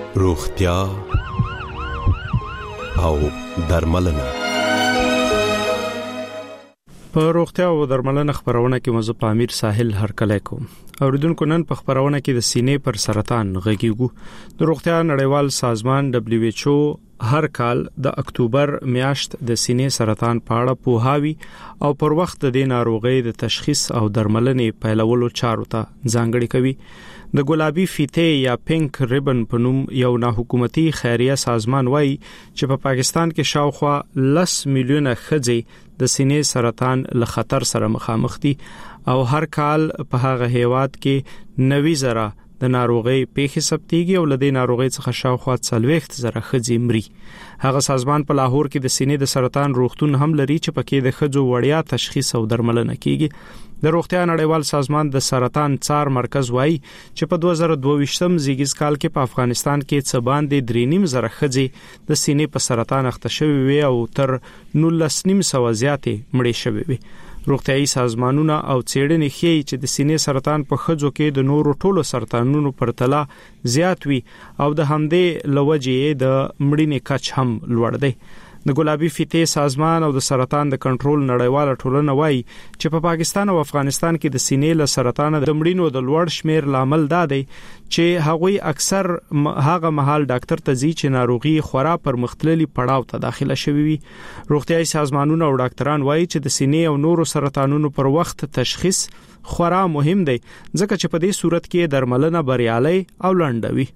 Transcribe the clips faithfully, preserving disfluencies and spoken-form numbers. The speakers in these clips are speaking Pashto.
روغتیا او درملنه. په روغتیا او درملنه خبرونه کې مزه پامیر ساحل هرکلی کوم. اوریدونکو نن په خبرونه کې د سینې پر سرطان غږیږو. د روغتیا نړیوال سازمان دبليو ایچ او هر کال د اکتوبر میاشت د سینې سرطان په اړه پوهاوی او پر وخت د ناروغۍ د تشخیص او درملنې پیلولو چارو ته ځانګړي کوي. د ګلابي فیته یا پینک ریبن په نوم یو ناحکومتي خیریه سازمان وایي چې په پاکستان کې شاوخوا لس میلیونه ښځې د سینې سرطان له خطر سره مخامخ دي او هر کال په هغه هیواد کې نوي زره د ناروغي پیښې ثبتېږي او له دې ناروغي څخه شاوخوا څلوېښت زره ښځې مري. هغه سازمان په لاهور کې د سینې د سرطان روغتون هم لري چې پکې د ښځو وړیا تشخیص او درملنه کیږي. د روغتیا نړیوال سازمان د سرطان څار مرکز وایي چې په دوه زره دوه ویشتم زیږیز کال کې په افغانستان کې څه باندې درې نیم زره ښځې د سینې په سرطان اخته شوې وي او تر نولس نیم سوه زیاتې مړې شوې وي. روغتیايي سازمانونه او څېړنې ښیي چې د سینې سرطان په ښځو کې د نورو ټولو سرطانونو پرتله زیات وي او د همدې لوجې د مړینې کچ هم لوړ دی. د ګلابي فیته سازمان او د سرطان د کنټرول نړیواله ټولنه وایي چې په پاکستان او افغانستان کې د سینې له سرطان د مړینو د لوړ شمیر لامل دا دی چې هغوی اکثر هغه مهال ډاکټر ته ځي چې ناروغي خورا پر مختللي پړاو ته داخله شوی وي. روغتیايي سازمانونه او ډاکټران وایي چې د سینې او نورو سرطانونو پر وخت تشخیص خورا مهم دی ځکه چې په دې صورت کې درملنه بریالي او لنډوي.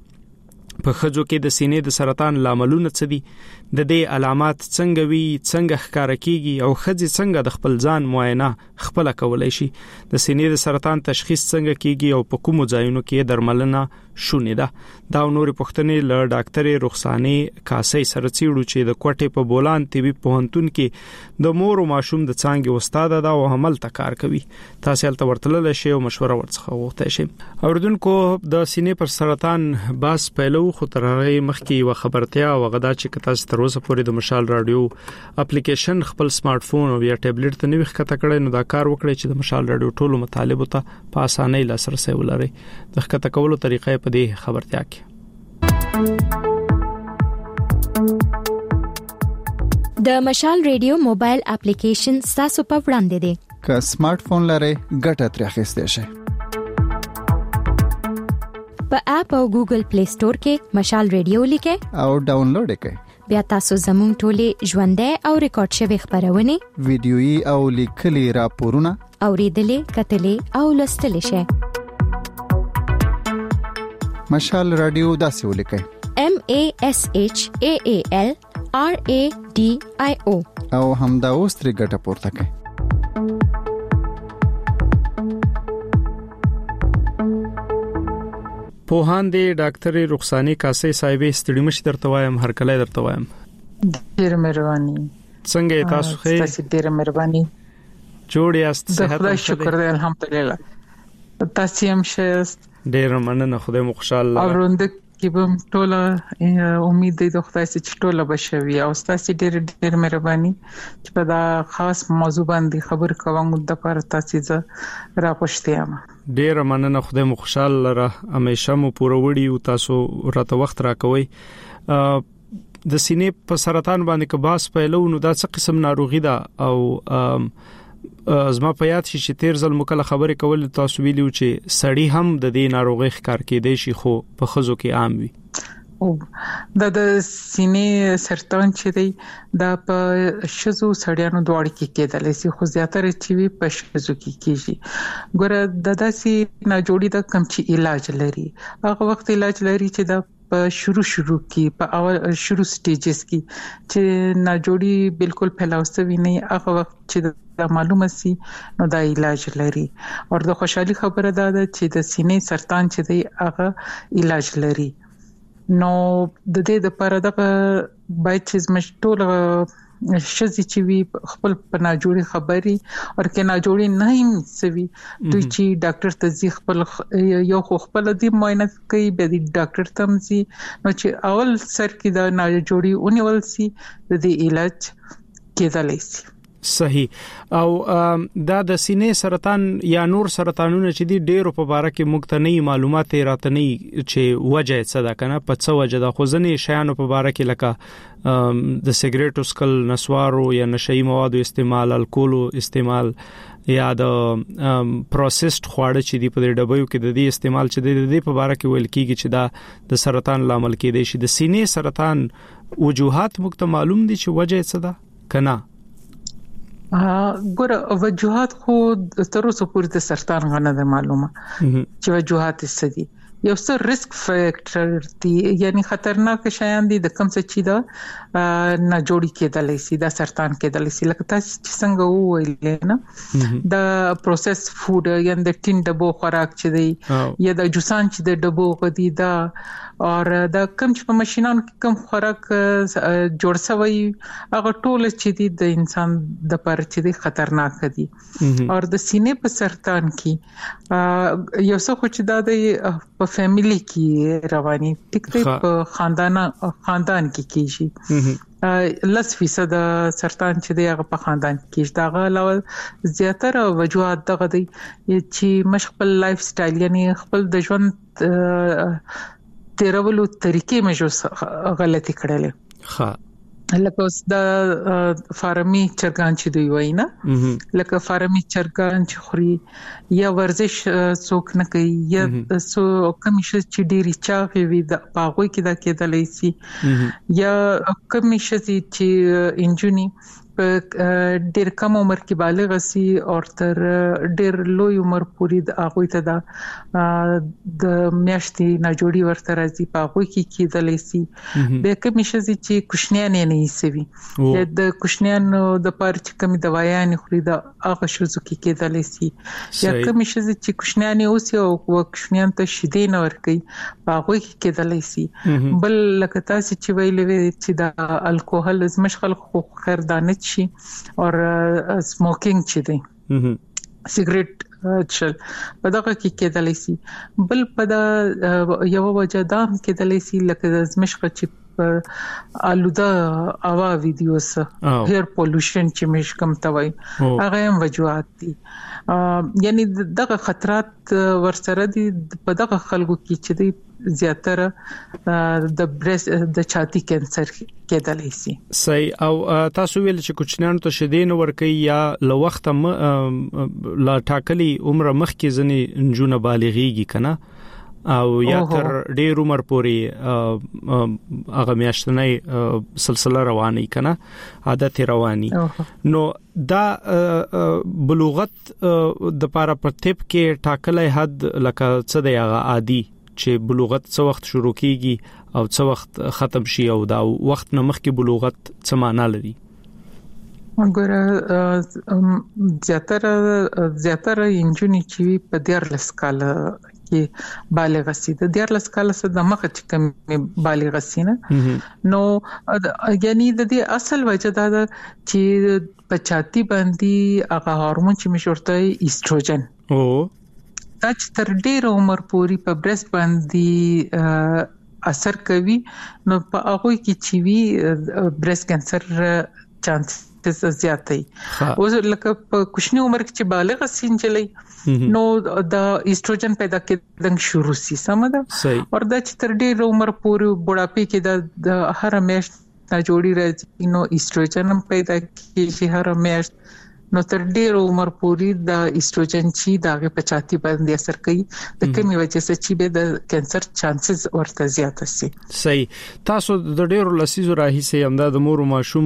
په ښځو کې د سینې د سرطان لاملونه څه دي، د دې علامات څنګه وي، څنګه ښکاره کیږي او ښځې څنګه د خپل ځان معاینه خپل کولای شي، د سینې د سرطان تشخیص څنګه کیږي او په کومو ځایونو کې درملنه شونې ده. دا نورې پوښتنې له ډاکټرې رخسانې کاسي سره څېړو چې د کوټې په بولان طبي پوهنتون کې د مور او ماشوم د څانګې استاد ده او عملته کار کوي. تاسو هلته ورتللی شئ او مشوره ورڅخه وغوښتئ شئ. اوریدونکو د سینې پر سرطان باس پیلو خو تر هغه مخکې یو خبرتیا او غدا چې تاسو تر اوسه پورې د مشال رادیو اپلیکیشن خپل سمارټ فون او یا ټابلیټ ته نوې ښکته کړئ نو دا کار وکړئ چې د مشال رادیو ټولو مطالبو ته په اسانۍ لاسرسي ولرئ. د ښکته کولو طریقې په دې خبرتیا کې د مشال رادیو موبایل اپلیکیشن تاسو په وړاندې دی. که سمارټ فون لرئ ګټه ترې اخیستئ شئ. په اپ او ګوګل پلی سٹور کې مشال رادیو لیکئ او ډاونلوډ یې کړئ. بیا تاسو زموږ ټولې ژوندۍ او ریکارډ شوی خبرونه ویډیويي او لیکلي راپورونه اوریدلې کتلې او لوستلې شئ. مشال رادیو داسې ولیکئ: M A S H A A L R A D I O او همدا اوس ترې ګټه پورته کړئ. پوهان دی ډاکټر رخسانې کاسي صاحبې ستړي مش درته وایم هرکلی درته وایم. ډېر مهرباني. څنګه تاسو ښه؟ تاسو ډېر مهرباني. جوړ یاست؟ صحت خدای شکر دی الحمدلله. تاسو هم ښه. ډېر مننه خدای مو خوشاله. اوروند کې به ټوله امید دی د خدای چې ټوله بشوي او تاسو ډېر ډېر مهرباني چې په دا خاص موضوع باندې خبر کوم د لپاره تاسو زه راپښتم. ډېر مننه خدای مو خوشاله را همیشه مو پوروړي او تاسو راته وخت راکوي. د سینې په سرطان باندې که باس پیلو نو دا څه قسم ناروغي ده او زما په یاد شي چې تیر ځل مکله خبرې کول تاسو ویلو چې سړی هم د دې ناروغي ښکار کېدای شي خو په ښځو کې عام وي. او د سینې سرطان چې دی دا په ښځو سړیانو دواړو کې کېدلی شي خو زیاتره چې وي په ښځو کې کېږي. ګوره د داسې ناجوړي د کم چې علاج لري هغه وخت علاج لري چې د په شروع شروع کې په اول شروع سټیجز کې چې ناجوړي بالکل پهلاوستوي نه هغه وخت چې دا معلومه سي نو دا علاج لري. او د خوشحالي خبره ده چې د سینې سرطان چې دی هغه علاج لري. نو د دې لپاره د باید چې مشټول شذې چې وي خپل په ناجوړي خبري او کې ناجوړي نه هم سوي دوی چې ډاکټر ته ځي خپل یو خو خپل د معاینه کوي به د ډاکټر ته ځي نو چې اول سر کې دا ناجوړي اونول سي د دې علاج کېدلی شي. صحیح او دا د سینې سرطان یا نور سرطانونه چې دي ډېر په باره کې مختنی معلومات راته نه چې وجه څه ده کنه په څه وجه ده خو ځنې شیانو په باره کې لکه د سیګریټو سکل نسوارو یا نشئی موادو استعمال الکولو استعمال یا د پروسسډ خواړه چې دی په ډبیو کې د دې استعمال چې د دې په باره کې ویل کیږي چې دا د سرطان لامل کېدای شي د سینې سرطان وجوهات مخته معلوم دي چې وجه څه ده کنه ها ګوره وجوهات خو تر اوسه پورې د سرطان غنه ده معلومه چې وجوهات څه دي یو څه ریسک فیکټر دي یعنی خطرناک شیان دي د کم څه چي دا نه جوړی کېدلی شي دا سرطان کېدلی شي لکه تاسو چې څنګه وویل نه د پروسس فود یا د ټین ډبو خوراک چې دی یا د جوسان چې د ډبو غدي دا او دا کم چې په ماشينانو کې کم خوراک جوړ شوی هغه ټول چې دي د انسان د پر چې دي خطرناک دي او د سینې په سرطان کې یو څه خو چې دا د په فیملی کې رواني ټیک ټیک په خاندان خاندان کې کیږي لس فیصد سرطان چې دی هغه په خاندان کې دا غواړي زیاتره وجوهات دغه دي چې مشخص لایف سټایل یعنی خپل د ژوند تیرولو طریقې مې غلطي کړلې ها لکه اوس د فارمي چرګان چې دوی وای نه لکه فارمي چرګان چې خوري یا ورزش څوک نه کوي یا سو کمیشه چې ډيري چاغي وي د پاغوي کې دا کېدلای شي یا کمیشه چې انجونی په ډېر کم عمر کې بالغ سي او تر ډېر لوی عمر پورې د هغه ته دا د میاشتې نه جوړي ورته راځي په هغه کې کېدلای شي به کمیشه چې کوشنیان نه سوي د کوشنیان د پاره چې کمی دوايان خوري دا هغه شوزو کې کېدلای شي یا کمیشه چې کوشنیان اوسي او کوشنیان ته شیدې نه ور کوي په هغه کې کېدلای شي بل لکه تاسو چې ویلې چې دا الکوهل زمشخل خو خیر دانه شي او سموکینګ چې دی سیګریټ چل په دغه کې کېدلی شي بل په دا یو وجه دا کېدلی شي لکه د زمشخه چې آلوده هوا ویډیوز ایر پولوشن چې مش کم توي هغه هم وجوهات دي یعنی دغه خطرات ورسره دي په دغه خلکو کې چې دي زیاتره د برس د چاتی کینسر کېدلی شي صحیح او تاسو ویل چې کوچنیانو ته شیدین ورکي یا له وخت لا ټاکلي عمر مخکې ځنی نجونه بالغيږي کنه او یا تر ډېر عمر پورې هغه میاشتنۍ سلسله رواني کنه عادت رواني نو دا بلوغت د پاره په طب کې ټاکلې حد لکه څه دی هغه عادي چې بلوغت څو وخت شروع کیږي او څو وخت ختم شي او دا وخت نه مخکې بلوغت څه معنی لري وګوره زیاتره زیاتره انجونی چې په ډیر لسکاله کې بالغ سي د ډیر لسکاله سره د مخ چې کم بالغ سي نه نو یعنی د دې اصل وجه دا ده چې پچاتی باندې هغه هورمون چې مشورته ایستروجن او دا چې تر ډېر عمر پورې په برست باندې اثر کوي نو په هغه کې چې وی برست کانسر چانس زیات دی او لکه په کوچنی عمر کې چې بالغ سینجلې نو د ایستروجن پیدا کېدل شروع سي سمده او دا چې تر ډېر عمر پورې بوډاپي کې د هر میاشت نه جوړي راځي نو ایستروجن هم پیدا کېږي هر میاشت نو تر ډېر عمر پورې د ایستروجن چې دغه پچاتی باندې اثر کوي د کمی وجه څخه چې به د کانسر چانسز ورته زیات شي صحیح تاسو د ډېرو لسیزو راهیسې هم د مور او ماشوم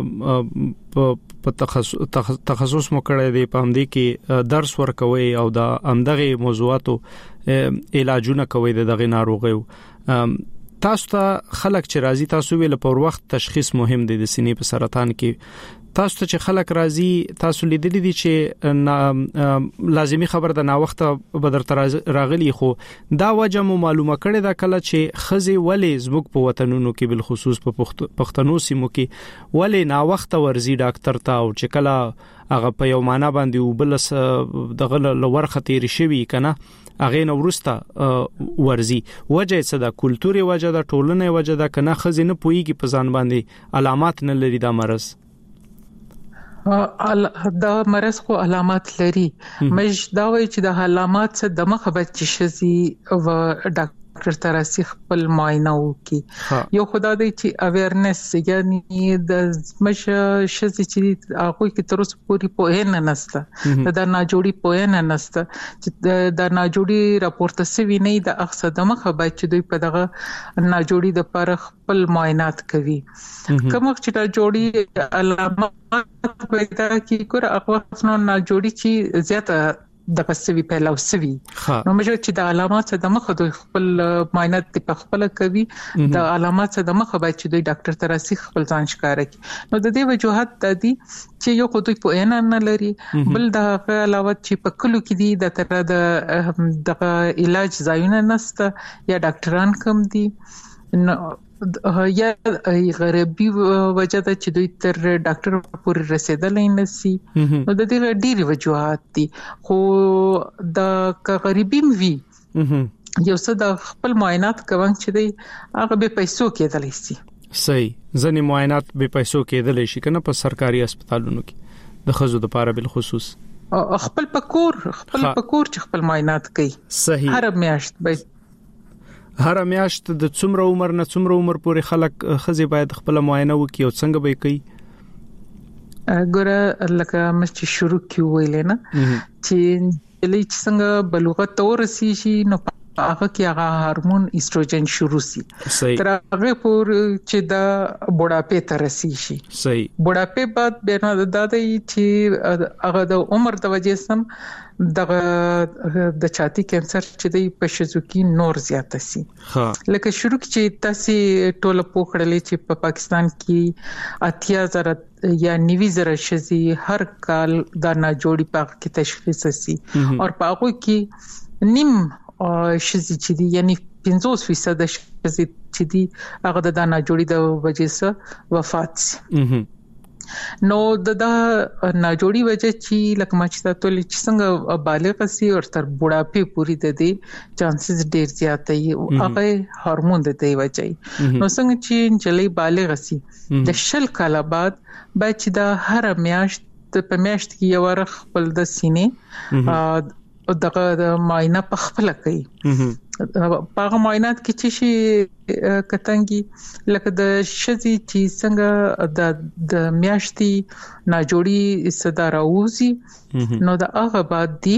په تخصص تخصص مو کړی دی په همدې کې درس ورکوي او د همدغه موضوعاتو علاجونه کوي د دغه ناروغیو تاسو ته خلک چې راځي تاسو ویل په وخت تشخیص مهم دی د سینې په سرطان کې تاسو ته چې خلک راځي تاسو لیدلې دي چې لازمی خبر د نا وخت بدر تر راغلی خو دا وجه مو معلومه کړي دا کله چې خزي ولې زموږ په وطنونو کې بل خصوص په پښتنو سیمو کې ولې نا وخت ورزي ډاکټر ته او چې کله هغه په یو معنا باندې وبلس دغه لور خطر شي کنه هغه نو ورسته ورزي وجه څه د کلتوري وجه د ټولنې وجه د کنه خزي نه پويږي په ځان باندې علامات نه لري دا مرز دا مرض خو علامات لري مش دا وایي چې د علامات څخه د مخه بچ شي او ډاکټر ډاکټر تراسي خپل معاینه وکي یو خدای دې چې اویرنس یعنی د مشه شزي چې هغه کې تر اوسه پوری پوهه نه نسته دا نه جوړي پوهه نه نسته چې دا نه جوړي راپورته سوي نه د اقصا د مخه بچ چې دوی په دغه نه جوړي د پر خپل معاینات کوي کوم چې دا جوړي علامات پیدا کی کور هغه نو نه جوړي چې زیاته د پسوي پیلاو سوي نو مجه چې د علامات څخه د مخه دوی خپل معاینات په خپل کوي د علامات څخه د مخه باید چې دوی ډاکټر تراسي خپل ځان ښکارا کوي نو د دې وجوهات د دې چې یو خو دوی په ان نه لري بل د علاوه چې په کلو کې دي د تر د د علاج ځایونه نسته یا ډاکټران کم دي نو یا غریبي وجه ده چې دوی تر ډاکټر پورې رسیدلای نه سي نو د دې ډېری وجوهات دي خو د غریبي وی یو څه د خپل معاینات کوم چې دی هغه به پیسو کېدلی سي صحیح ځنې معاینات به پیسو کېدلی شي کنه په سرکاري هسپتالونو کې د خزو د لپاره بل خصوص خپل پکور خپل پکور چې خپل معاینات کوي صحیح هر میاشت به هر میاشت د څومره عمر نه څومره عمر پورې خلک خزي باید خپل معاینه وکړي او څنګه به کوي ګوره لکه مې شروع کې ویل نه چې لې څنګه بلوغت ورسي شي نو هغه کې هغه هورمون ایستروجن شروع شي تر هغه پور چې دا بوډاپې ته رسي شي صحیح بوډاپې بعد به نه د دې چې هغه د عمر د وجې سم دغه د چاتی کانسر چې دی په شزو کې نور زیات سي لکه شروع کې تاسو ټوله پوکړلې چې په پاکستان کې اتیا زره یا نوي زره شزي هر کال دا نه جوړي پاک کې تشخیص سي او پاکو کې نیم شزي چې دی یعنی پنځوس فیصد شزي چې دی هغه د نه جوړي د وجې سره وفات سي نو د دا ناجوړي وجه چې لکه ما چې تاسو لچ څنګه بالغ سي او تر بوډاپې پوری د دې چانسز ډیر زیات دي او هغه هورمون د دې وجه نو څنګه چې جلې بالغ سي د شل کاله بعد باید چې دا هر میاشت په میاشت کې یو ور خپل د سینې او دغه د معاینه په خپل کوي په معاینات کې چې شي کتنګي لکه د شزي چې څنګه د د میاشتي ناجوړي صدر اوزي نو دا هغه بعد دی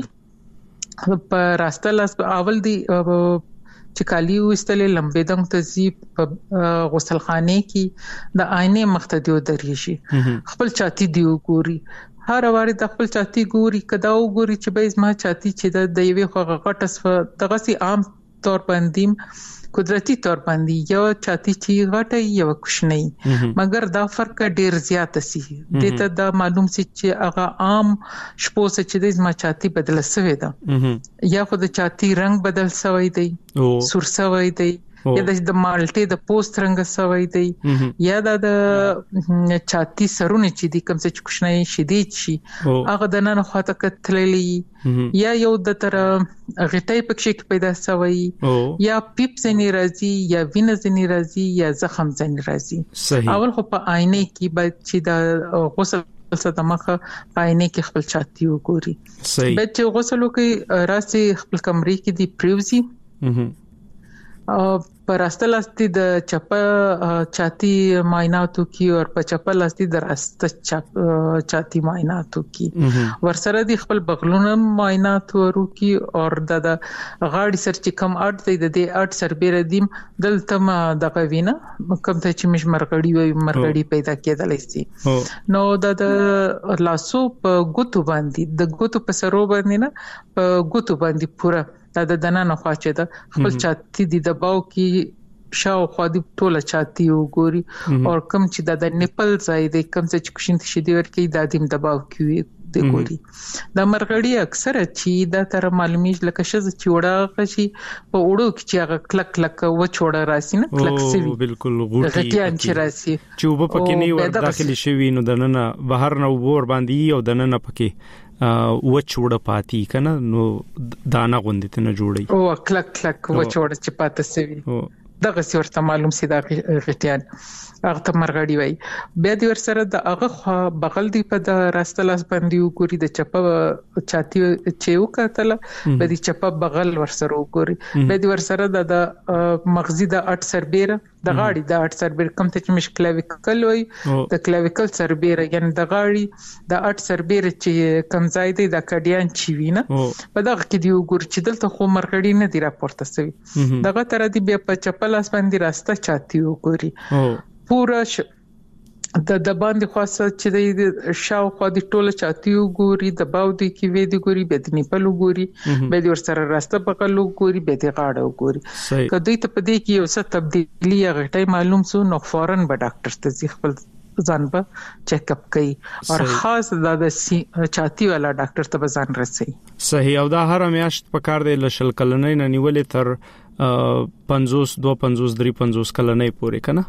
په راستل اول دی چې کالی وستلې لمبې دنګ تزيب په غسلخانه کې د آینه مختدیو درې شي خپل چاتی دی وګوري هر واري د خپل چاتی ګوري کدا وګوري چې به زما چاتی چې د یوې خو غټس دغه سي عام طور باندې قدرتي طور باندې یو چاتی چې غټه یو کوشنۍ مګر دا فرق ډیر زیات سي د ته دا معلوم سي چې هغه عام شپو چې د زما چاتی بدل شوی دا یا خو د چاتی رنگ بدل شوی دی سور شوی دی یا د مالټي د پوست رنگ شوی دی یا د چاتی سرونه چې د کوم څه کوشنۍ شدید شي هغه د نن خواته کتللی یا یو د تر غټي پکې پیدا شوی یا پیپ زنی راځي یا وینه زنی راځي یا زخم زنی راځي اول خو په آینه کې باید چې د غسل صدمخه آینه کې خپل چاتی وګوري به چې غسل وکي راسي خپل کمرې کې دی پریوزي پر استلاستی د چپه چاتی معایناتو کی او په چپه لاستی د راست چاتی معایناتو کی ورسره د خپل بغلونه معایناتو ورو کی او د غاړي سر چې کم اټ دی د دې اټ سر بیر دیم دلته د قوینه کوم ته چې مش مرګړی وي مرګړی پیدا کېدلی سي نو د لاسو په ګوتو باندې د ګوتو په سرو باندې نه په ګوتو باندې پورا دا د دننه خوا چې د خپل چاتی د دباو کې شاو خو د ټوله چاتی وګوري او کوم چې د نیپل ځای د کوم چې کوشنت شي دی ورکی د دیم دباو کې د ګوري د مرغړی اکثر چې د تر معلومیش لکه شز چې وړه شي په وړو کې چې هغه کلک کلک و چوړه راسي نه کلک سوي بالکل غوټي چې راسي چې وب پکې نه ور داخلي شوی نو دننه بهر نه ور باندې او دننه پکې و چوړه پاتې کنه نو دانا غوندې ته نه جوړي او کلک کلک و چوړه چې پاتې سوي دغه ورته معلوم سي دا غټیان هغه ته مرغړی وای بیا د ور سره د هغه بغل دی په د راسته لاس باندې وګوري د چپه چاتی چې وکړه به د چپه بغل ور سره وګوري به د ور سره د مغزي د اټ سربېره د غاړي د اټ سربېره کوم ته چې مش کلاویکل وای د کلاویکل سربېره یعنی د غاړي د اټ سربېره چې کمزای دی د کډیان چی وینه په دغه کې دی وګوري چې دلته خو مرغړی نه دی راپورته شوی دغه تر دې بیا په چپه لاس باندې راسته چاتی وګوري پورا ش... د د باندې خاصه چې د شاوخوا د ټوله چاتی وګوري د باو د کې وې د ګوري به د نیپل وګوري به د ور سره راسته بغل وګوري به د غاړه وګوري کله ته په دې کې یو څه تبدیلی غټي معلوم سو نو فورن به ډاکټر ته ځي خپل ځان به چیک اپ کوي او خاص د چاتی والا ډاکټر ته ځان رسي صحیح او دا هر میاشت په کار دی لشل کلنې نه نیولې تر پنځوس دو پنځوس درې پنځوس کلنې پورې کنه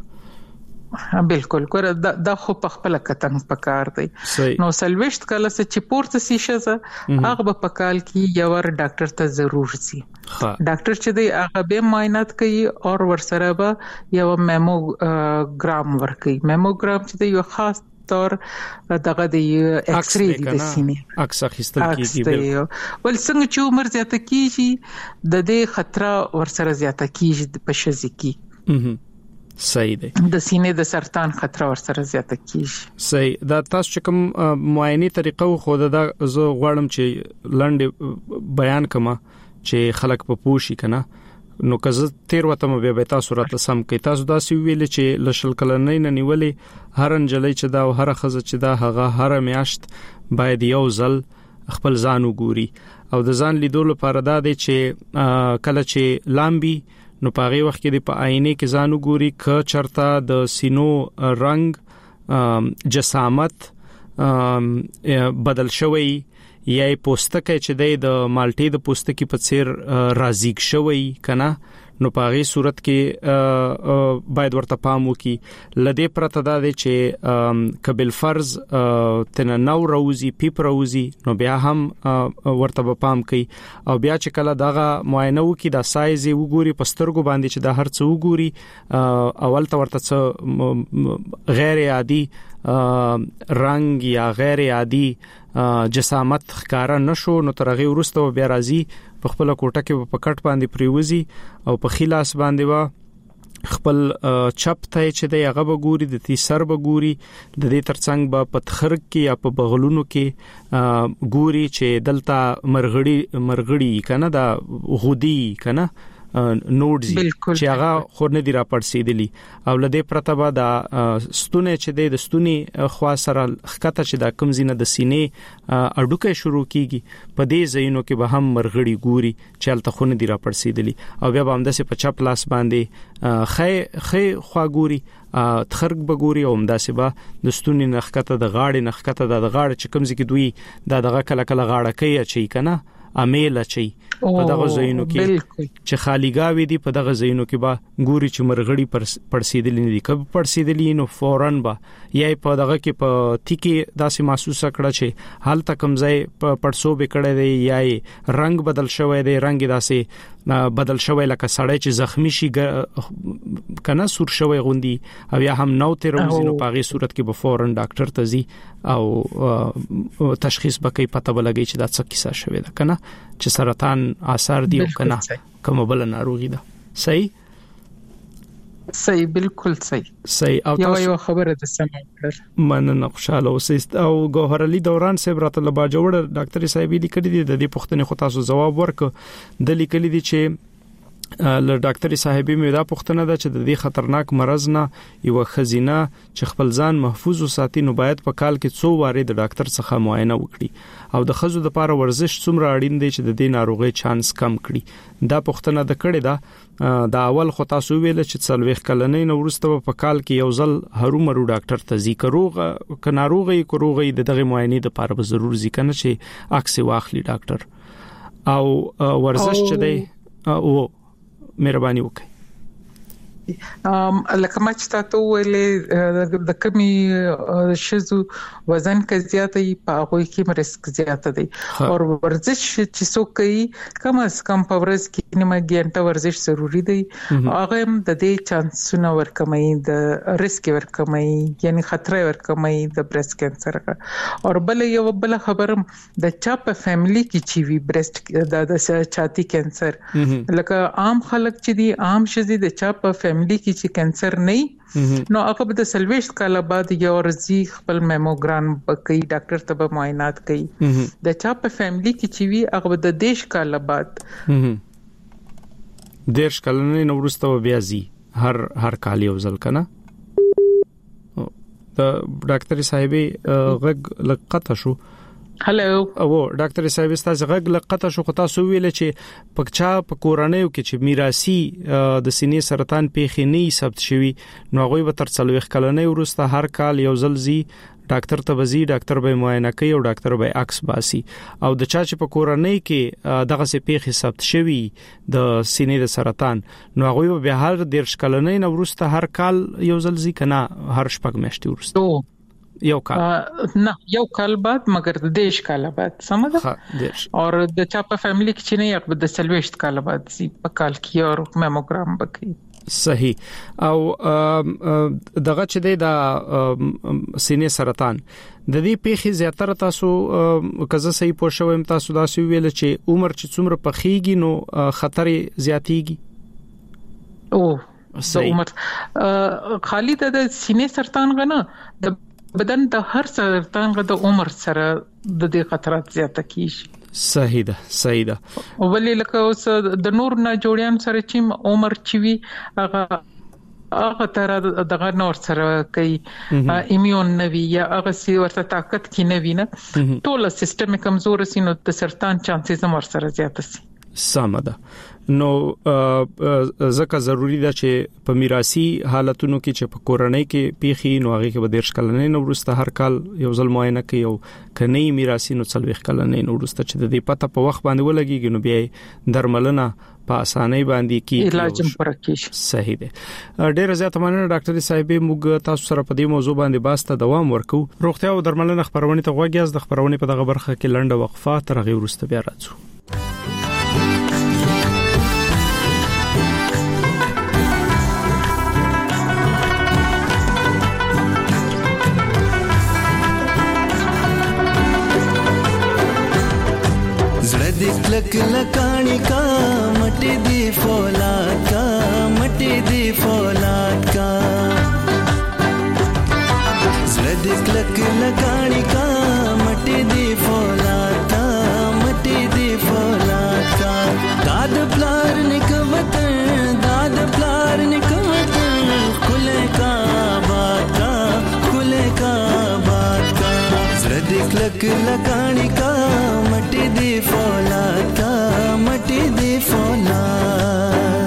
بالکل ګوره دا خو په خپل کتن په کار دی نو سلويشت کله چې پورته سي شزه هغه په پکال کې یو ور ډاکټر ته ضرور سي ډاکټر چې دی هغه به معاینات کوي او ور سره به یو میموګرام ورکوي میموګرام چې دی یو خاص تور دغه د ایکس ری د سینې اکس اخیستل کیږي ول څنګه چې عمر زیاته کیږي د دې خطر ور سره زیاته کیږي په شزي کې صحیح دی د سینې د سرطان خطر ور سره زیاته کیږي صحیح دا تاسو کوم معاینه طریقه خو دا زه غواړم چې لنډ بیان کما چې خلک په پوښي کنه نو که تیر وته مې به تاسو راته سم کې تاسو دا سی ویل چې لشل کلنې نه نیولې هر انجلې چې دا او هر خزه چې دا هغه هر میاشت باید یو ځل خپل ځان وګوري او د ځان لیدلو لپاره دا دی چې کله چې لامبي نو په هغه وخت کې د په آینه کې ځان وګوري ک چرتا د سینو رنگ جسامت بدل شوی یا پوستکه چې د مالټې د پوستکي په څیر رازیګ شوی کنه نو په هغه صورت کې باید ورته پام وکي لدې پرته دا دی چې قبل فرض تن نو روزي پیپ روزي نو بیا هم ورته پام کوي او بیا چې کله دغه معاینه وکي د سایز وګوري پسترګو باندې چې د هر څه وګوري اول ته ورته غیر عادي رنگ یا غیر عادي جسامت ښکارا نشو نو ترغه ورسته بیا راځي په خپل کوټه کې په کټ باندې پریوزي او په خلاص باندې وا خپل چپ ته چې د هغه بګوري د تی سر بګوري د دې ترڅنګ به پتخرک کې یا په بغلونو کې ګوري چې دلته مرغړی مرغړی کنه دا غودي کنه نوټزي چې هغه خور نه دی را پړسیدلی او لدې پرتبه دا ستونه چې د ستوني خوا سره خکته چې دا کمزینه د سینې اډوکه شروع کیږي په دې ځایونو کې به هم مرغړی ګوري چې الته خو نه دی را پړسیدلی او بیا به هم د سه په چپ لاس باندې خې خې خوا ګوري تخرګ بګوري او همداسې به د ستوني نخکته د غاړې نخکته د غاړې چې کمزې کې دوی دا دغه کله کله غاړه کوي چې کنه امیل چي په دغه ځایونو کې چې خالیګاوي دي په دغه ځایونو کې با ګوري چې مرغړی پړسیدلی نه دي کب پړسیدلی نو فورن با یا په دغه کې په تیکي داسې محسوسه کړه چې حال تک کمزای په پړسو به کړه دی یا رنگ بدل شوی دی رنگ داسې بدل شوی لکه سړی چې زخمی شي کنه سور شوی غوندي او یا هم نو تر روزینو په غي صورت کې به فورن ډاکټر ته ځي او تشخیص بکې پته ولګي چې دا څه کیسه شوی ده کنه چې سرطان آثار دی او کنه کوم بل ناروغي ده صحیح صحیح بالکل صحیح صحیح او یو یو خبره ده سمه مننه خوشاله اوسئ او ګوهر علي دوران صاحب راته له باجوړ ډاکټر صاحب لیکلي دي د دې پوښتنې خو تاسو جواب ورک د لیکلي دي چې له ډاکټر صاحبې مې دا پوښتنه ده چې د دې خطرناک مرز نه یو خزینه چې خپل ځان محفوظ وساتي نو باید په کال کې څو واره د ډاکټر څخه معاینه وکړي او د خزو د لپاره ورزش څومره اړین دی چې د دې ناروغي چانس کم کړي دا پوښتنه د کړې ده دا اول خو تاسو ویل چې څلويخ کلنې نو ورسته په کال کې یو ځل هرومرو ډاکټر ته ذکر روغه ک ناروغي کوروغي دغه معاینه د لپاره به ضرور ذکر نه شي عکس واخلي ډاکټر او ورزش چې دی او مهرباني وکړئ ام لکه ما چې تاسو ویلې د کمی شزو وزن کې زیاته ای په هغه کې مرسک زیاته دی او ورزش چې څوک کوي کم از کم په ورځ کې نیمه ګنټه ورزش ضروری دی. هغه هم د دې چانسونه ورکمای د ریسک ورکمای یعنی خطر ورکمای د برېست کینسر. او بل یو بل خبرم د چا په فیملی کې چې وی برېست د چاتی کینسر لکه عام خلک چې دي عام شذي د چا په فیملی کې چې کینسر نه نو هغه د سلويشت کاله بعد یو ورزي خپل میموګرام کوي ډاکټر ته به معاینات کوي. د چا په فیملی کې چې وی هغه د دیش کاله بعد دیش کاله نه ورسته بیا زی هر هر کال یو ځل کنه د ډاکټر صاحبې غږ لقطه شو. هلو او ډاکټر صاحب تاسو غږ لقطه شو خو تاسو ویل چې پکچا په کورنۍ کې چې میراثي د سینې سرطان پیښې نه ثبت شوی نو هغه به تر څلويخ کلنې ورسته هر کال یو ځل زی ډاکټر ته وزي ډاکټر به معاینه کوي او ډاکټر به عکس باسي او د چا چې په کورنۍ کې دغه سه پیښې ثبت شوی د سینې د سرطان نو هغه به هر ډیر کلنې نو ورسته هر کال یو ځل زی کنه هر شپږ میاشتې ورسته یو کال نه یو کال بعد مگر د دیش کال بعد سمجه اور د چا په فیملی کې چې نه یو د سلويشت کال بعد سی په کال کې اور میموګرام بکی. صحیح. او دغه چې د سینې سرطان د دې پیښې زیاتره تاسو کزه صحیح پوه شوم تاسو دا سی ویل چې عمر چې څومره پخېږي نو خطر زیاتېږي. او صحیح. عمر خالی د سینې سرطان غنه د بدن د هر سرطان غو د عمر سره د دې خطرات زیاته کیږي. صحیح ده صحیح ده. او ولې لکه اوس د نور نه جوړیان سره چې عمر چوي هغه هغه تر دغه نور سره کوي ایمیون نوي یا هغه سی ورته طاقت کې نوي نه ټول سیستم کمزور سي نو د سرطان چانسز هم سره زیات سي. سمه ده. نو ځکه ضروری ده چې په میراثي حالتونو کې چې په کورنۍ کې پیښې نو هغه کې به ډیر کلنې نو ورسته هر کال یو ځل معاینه کوي او کني میراثي نو څلويخ کلنې نو ورسته چې د دې پته په وخت باندې ولګيږي نو بیا درملنه په اسانۍ باندې کې علاج هم پرکېږي. صحیح ده. ډیر زیات مننه ډاکټر صاحب موږ تاسو سره په دې موضوع باندې باسته دوام ورکو. روغتیا او درملنه خبرونه ته غوږیاز د خبرونه په دغه برخه کې لنډه وقفه تر هغه ورسته بیا راځو. लक लकानी का मटी दी फौलाद का मटी दी फौलाद का जरदिक लक लकानी का मटी दी फौलाद का मटी दी फौलाद का दाद प्लार निकवतन दाद प्लार निकवतन खुले का बात का खुले का बात का जरदिक लक लकानी का मटी दी फौलाद का मटी दी फौलाद.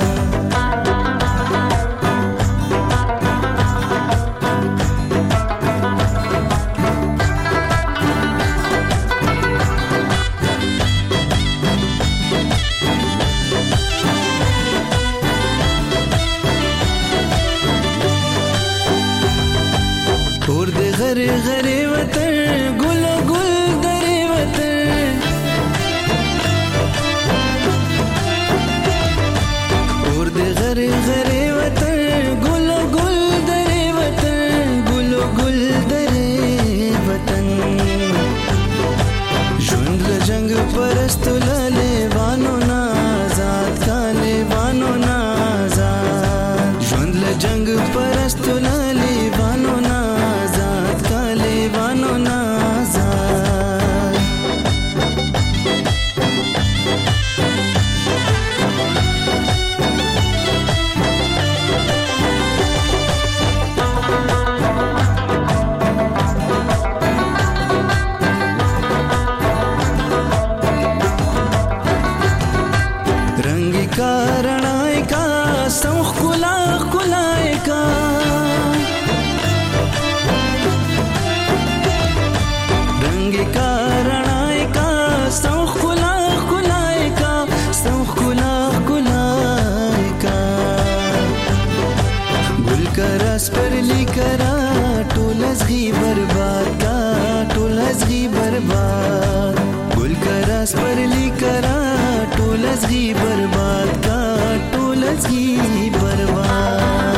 और दे घरे घरे वतन गुल गुल दरे वतन और दे घरे घरे वतन गुल गुल दरे वतन गुल गुल दरे वतन जुंद जंग परस्त लाले वानो ना आजाद काले वानो ना आजाद जुंद जंग परस्त लाले वानो ना वानो नाज़ाद रंग का रणाय का सौख कुला कुलाय का का रणाय का सौख कुला कुलाय का सौख कुला कुलाय का गुल का रस पर लिकरा टोलज़गी बर्बाद का टोलज़गी बर्बाद गुल का रस पर लिकरा टोलज़गी बर्बाद की परवाह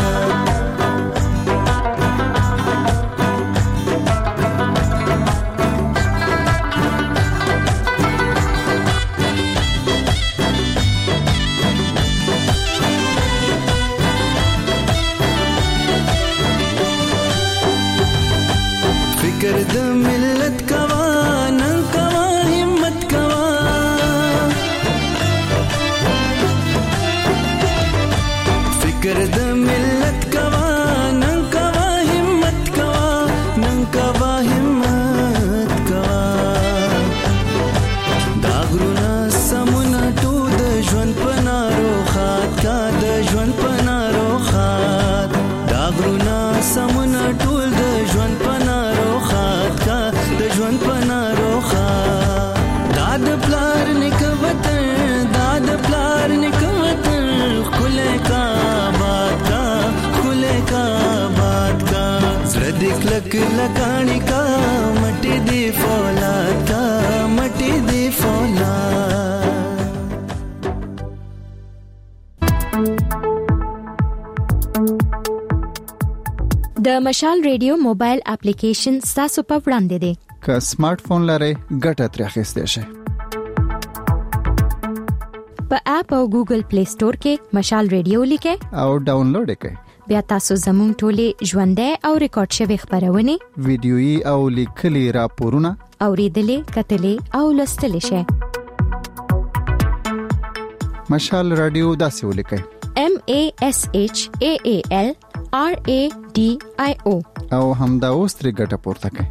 फिकर द मिल्लत कवा नंग कवा हिम्मत कवा फिकर द मिल्लत कवा नंग कवा हिम्मत कवा नंग कवा हिम्मत कवा दागरुना समुना टू द ژوند पनारो खात का द ژوند पनारो खात दागरुना समुना टू द ژوند पनारो खात का द ژوند पनारो खात दाद प्लार निकवतन दाद प्लार निकवतन खुले का बात का खुले का बात का जरदिक लक लकानी का मटी दी फौलाद का मटी दी फौलाद د مشال ریډیو موبایل اپلیکیشن تاسو په وړاندې دی که سمارټ فون لرئ ګټه ترې اخیستئ شئ په اپ او ګوګل پلی سٹور کې مشال ریډیو لیکئ او ډاونلوډ یې بیا تاسو زموږ ټولې ژوندۍ او ریکارډ شوی خبرونه ویډیويي او لیکلي راپورونه اوریدلې کتلې او لوستلې شئ مشال رادیو داسې ولیکئ M A S H A A L R A D I O او همدا اوس ترې ګټه پورته کړئ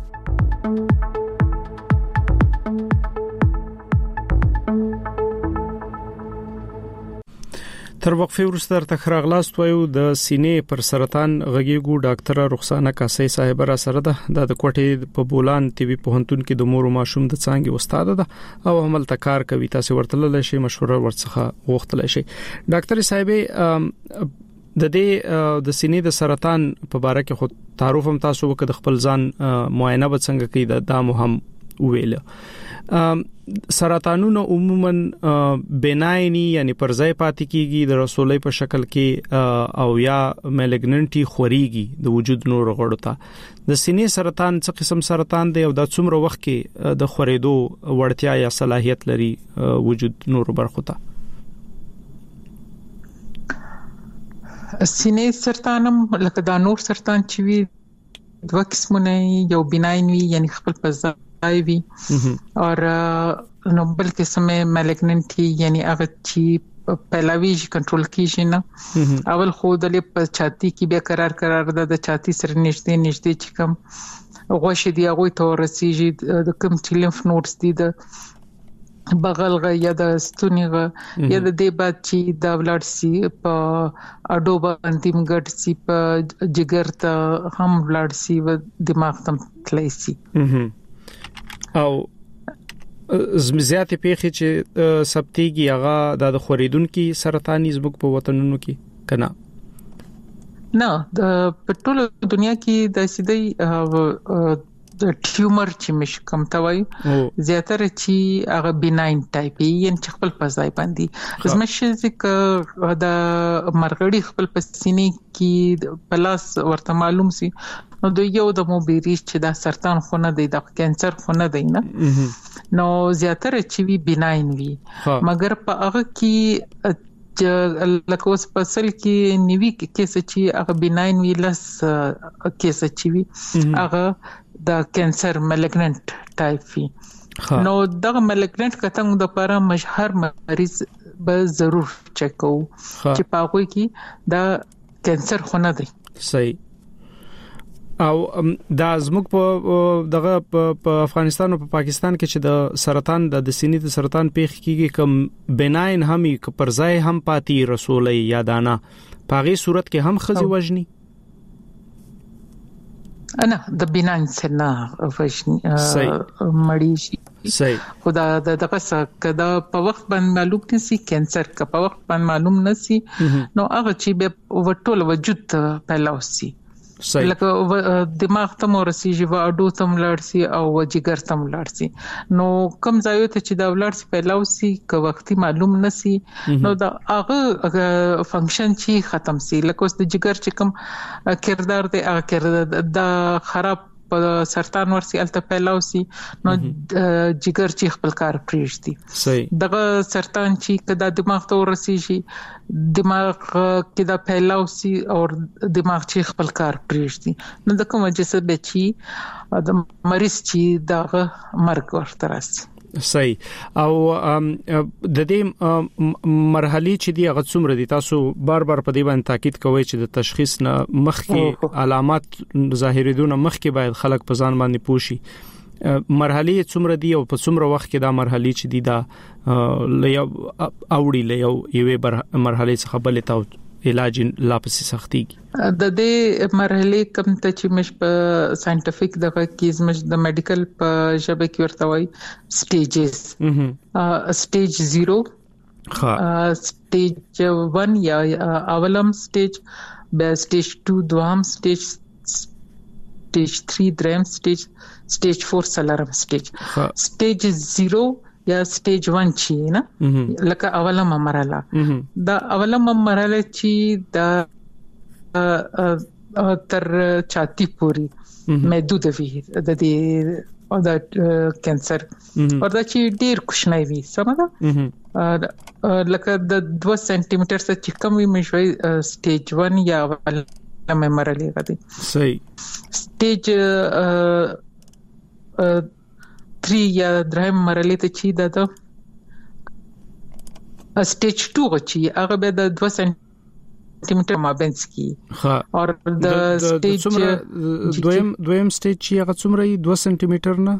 تر وقفه وروسته تر خراغلاست وایو د سینې پر سرطان غږیګو ډاکټر رخسانه کاسي صاحب را سره ده د کوټې په بولان ټي وي پوهنتون کې د مور او ماشوم د څانګې استاد ده او عمل تکار کوي تاسو ورتلل شي مشوره ورڅخه غوښتل شي ډاکټر صاحب د دې د سینې د سرطان په اړه کې خو تعارف هم تاسو وکړه خپل ځان معاینه به څنګه کوي دا مهم ویل سرطانونه عموما بنایني یعنی پر ځای پاتې کیږي د رسولې په شکل کې او یا مالګننټي خوريږي د وجود نور غړو ته د سینې سرطان څه قسم سرطان دی او د څومره وخت کې د خورېدو وړتیا یا صلاحیت لري وجود نور برخو ته سینې سرطانم لکه دا نور سرطان چې وی دوه قسمونه یو بناین وی یعنی خپل په ځای وی اور نو بل قسم مالګننټي یعنی هغه چې پهلاوی کنټرول کیږي نه اول خو د لپ چاتی کې به قرار قرار د چاتی سره نشته نشته چې کوم غوښه دی هغه ته ورسیږي د کوم لیمف نودز دي د بغل غ یا د ستونیغه یا د دې بعد چې د ولر سي په اډو باندې مګټ سي په جګر ته هم ولر سي و دماغ تم تلای سي او زمزياتي پیخي چې سبتيږي هغه د خوریدونکو سرطاني زموږ په وطنونو کې کنا نه د پټول دنیا کې د سیدي د ټیومر چې مش کم توي زیاتره چې هغه بناین ټایپ یې چې خپل پزای باندې زمشه ځکه د مرغړی خپل پسینې کې پلاس ورته معلوم سي نو د یو د موبیریش چې دا سرطان خونه دی د کانسر خونه دی نه نو زیاتره چې وی بناین وی مګر په هغه کې چې لکه اوس په سل کې نیوي کیسه چې هغه بناین وی لس کیسه چې وی هغه د کانسر مالګننټ ټایپ وی نو دغه مالګننټ کتنګ د لپاره مشهور مریض به ضرور چک وو چې پاغوي کې دا کانسر خونه دی صحیح او دا زموږ په دغه په افغانستان او په پاکستان کې چې د سرطان د سینې د سرطان پیښ کیږي کوم بناین همي پر ځای هم پاتې رسولې یا دانا په غي صورت کې هم خزي وجني انا د بناین سره وجني مړی شي صحیح خدا دغه څه کدا په وخت باندې معلوم نشي کانسر کا په وخت باندې معلوم نشي نو هغه چې به ټول وجود پیلاوسي لکه دماغ ته ورسیږي و اډو ته لاړسي او جګر ته لاړسي نو کم ځای ته چې دا لاړسي پیلاوسي که وختي معلوم نسی نو دا هغه فنکشن چې ختم سي لکه اوس د جګر چې کوم کردار دی هغه کردار دا خراب په سرطان ورسي الته پیلاوسي نو جګر چې خپل کار پریږدي صحیح دغه سرطان چې کدا دماغ ته ورسیږي دماغ کې دا پیلاوسي او دماغ چې خپل کار پریږدي نو د کوم جسد چې د مریض چې دغه مرګ ورته راسي صحیح او د دې مرحلي چې دی هغه څومره دي تاسو بار بار په دې باندې تاکید کوئ چې د تشخیص نه مخکې علامات ظاهرېدونه مخکې باید خلک په ځان باندې پوښي مرحلي څومره دي او په څومره وخت کې دا مرحلي چې دی دا لیا اوړي لیا یوې مرحلي څخه بلې تا علاج لا پسې سختيږي د دې مرحله کوم ته چې مش په ساينټیفیک دغه کیز مش د میډیکل په ژبه کې ورته وایي سټیجز سټیج زیرو ها سټیج ون یا اولم سټیج به سټیج ټو دوام سټیج سټیج تھری دریم سټیج سټیج فور سلرم سټیج سټیج زیرو یا سټیج ون چی نه لکه اولم مرحله دا اولم مرحله چې دا تر چاتی پوری محدود وي د دې او دا کانسر او دا چې ډیر کوچنی وي سمه لکه د دوه سانتي متر څخه چې کم وي مشوي سټیج ون یا اولم مرحله غدي صحیح سټیج تھری یا درهم مرحله ته چې دا د سټیج ټو چې هغه به د دوه سانتي متر مابینس کی ها او د سټیج دویم دویم سټیج چې هغه څومره دوه سانتي متر نه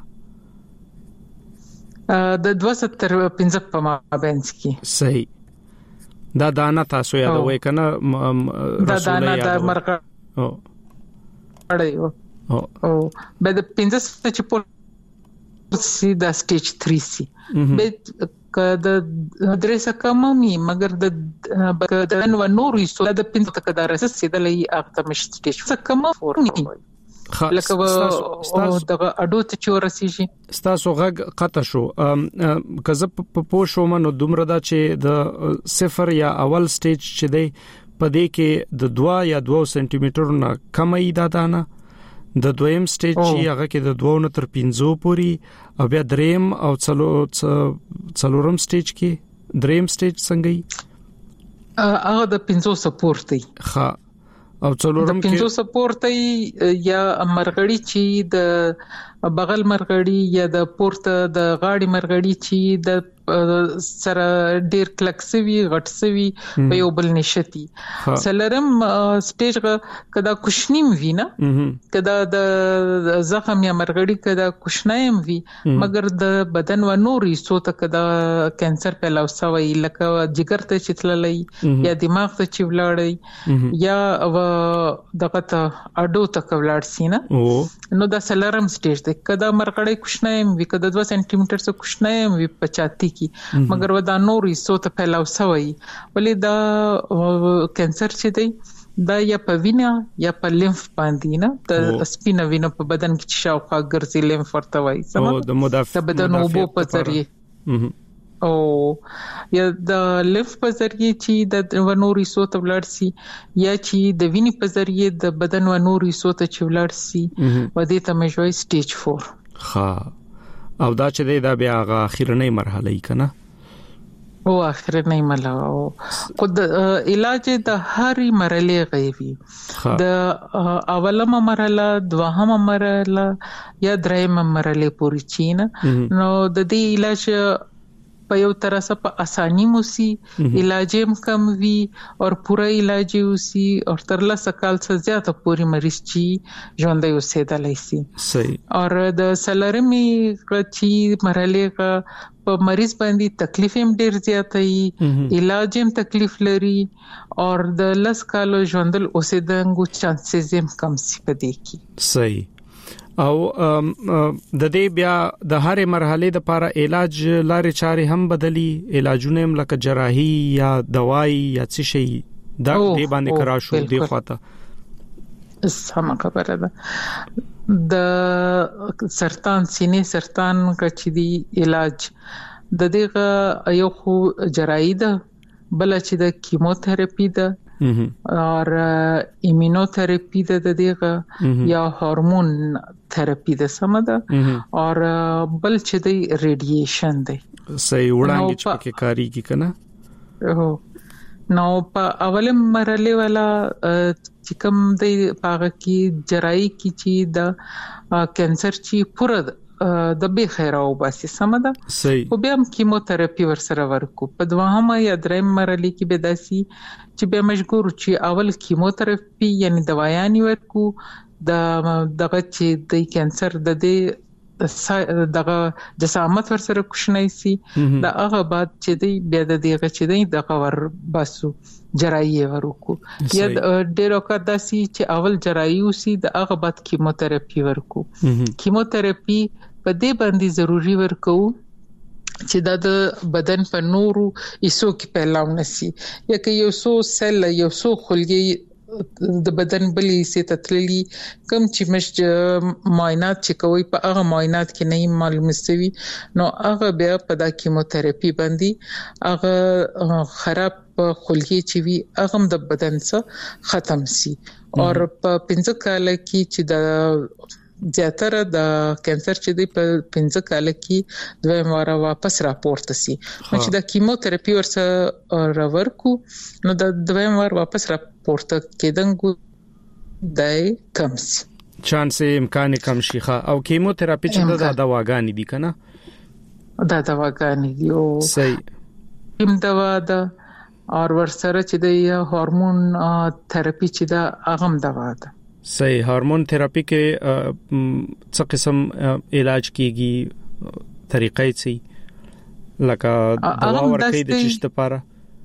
د دوه ستر پنځه په مابینس کی صحیح دا دانا تاسو یادوي کنه دا دانا د مرغه او اړیو او به د پنځه چې په سی دا سټیج تھری سی به کده درسه کممي مگر د بدن و نور یسو د پنځه تک درسه سیدلې اخته مش سټیج څه کم فورمي لکه او دغه اډو ته چورسیږي ستاسو غږ قطع شو کزه په پوښو منو دومره دا چې د صفر یا اول سټیج چې دی په دې کې د دوه یا دوه سانتي متر نه کمای دا دانه د دویم سټیج چې هغه کې د دوه نه تر پنځه پورې او بیا دریم او څلو څلورم سټیج کې دریم سټیج څنګه هغه د پنځه سپورت دی ها او څلورم کې پنځه سپورت یا مرغړی چې د بغل مرغړی یا د پورته د غاړي مرغړی چې د سره ډیر کلکسوي غټسوي په یو بل نشتی سلرم سټیج کدا کوشنیم وی نه کدا د زخم یا مرغړی کدا کوشنایم وی مگر د بدن و نوري سوته کدا کانسر پیلاوسوي لکه جګر ته چتللې یا دماغ ته چولړی یا دغه ته اډو ته کولړ سینه نو دا سلرم سټیج دی کدا مرغړی کوشنایم وی کدا دوه سانتي متر څخه کوشنایم وی پچاتی کی مگر ودا نور یسو ته پیلاو سوی ولې دا کانسر چې دی دا یا په وینا یا په لیمف باندې نه د سپینه وینا په بدن کې شاوخوا ګرځي لیمف ورته وایي سم د مدافع بدن او په ذریعہ او یا د لیمف په ذریعہ چې د ونور یسو ته ولړسي یا چې د وینې په ذریعہ د بدن ونور یسو ته چولړسي و دې ته مجوي سټیج فور ها او دا چې دی دا بیا هغه اخیرنۍ مرحله ای کنه او اخیرنۍ مرحله خود علاج د هرې مرحله غوي د اولمه مرحله دوهمه مرحله یا دریمه مرحله پوری چینه نو د دې علاج په یو طرحه په اساني موسی علاج هم کم وی او پورا علاج وسی او تر لاسه کال څخه زیاته پوری مریض چی ژوندۍ اوسېدلای شي صحیح او د سلرمي غچی مرحله په مریض باندې تکلیف هم ډیر زیاتای علاج هم تکلیف لري او د لاس کال ژوندل اوسېدنګو چانسز هم کم سي پدې کی صحیح او د دې بیا د هرې مرحله د لپاره علاج لارې چارې هم بدلی علاجونه هم لکه جراحي یا دوايي یا څه شي دا دې باندې کرا شو دی خواته سم خبره ده د سرطان سینې سرطان کچې دی علاج د دغه یو خو جراحي ده بل چې د کیموتراپي ده او ایمونوتراپي ده د دغه یا هورمون تراپي ده سم ده او بل چې د ریډییشن ده صحیح وړاندې چې کې کاریږي کنه هو نو په اوله مرحله والا چې کوم د پاغه کې جراحي کې چې د کانسر چې پوره د به خیر او باسي سمده خو بیا هم کیموتراپي ورسره ورکو په دوهمه یا دریم مرحله کې به داسي چې به مجبور چې اول کیموتراپي یعنی دوايانې ورکو د دغه چې د کانسر د دې دغه جسامت ورسره کوشنای سي دا هغه بعد چې دی بیا د دغه چې دی دغه ور باسو جراحي ورکو یا ډیرو کار داسي چې اول جراحي وسی د هغه بعد کیموتراپي ورکو کیموتراپي په دې باندې ضروری ورکو چې د بدن په نورو ایسو کې پیلاو نسی یا که یو سو سل یو سو خلګي د بدن بلې سي تتللی کم چې مش معاینات چې کوي په هغه معاینات کې نه معلومه سوي نو هغه بیا په د کیموتراپي باندې هغه خراب خلګي چې وي هغه د بدن څخه ختم سي او په پنځه کال کې چې د زیاتره د کانسر چې دی په پنځه کال کې دوه مره واپس راپورته سي چې د کیموتراپي ورسره راورکو نو د دوه مره واپس راپورته کېدنګو دای کم سي چانس امکان کم شي او کیموتراپي چې د دواګانې دي کنه دا دواګانې دي او صحیح کوم دوا ده او ورسره چې د هورمون تراپي چې دا اغم دوا ده صحیح هورمون تراپی کې څه قسم علاج کیږي طریقې څه لکه دوا ورکې د چشت لپاره